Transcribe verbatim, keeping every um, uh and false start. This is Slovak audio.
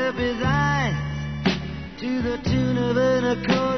up his eyes to the tune of an accordion.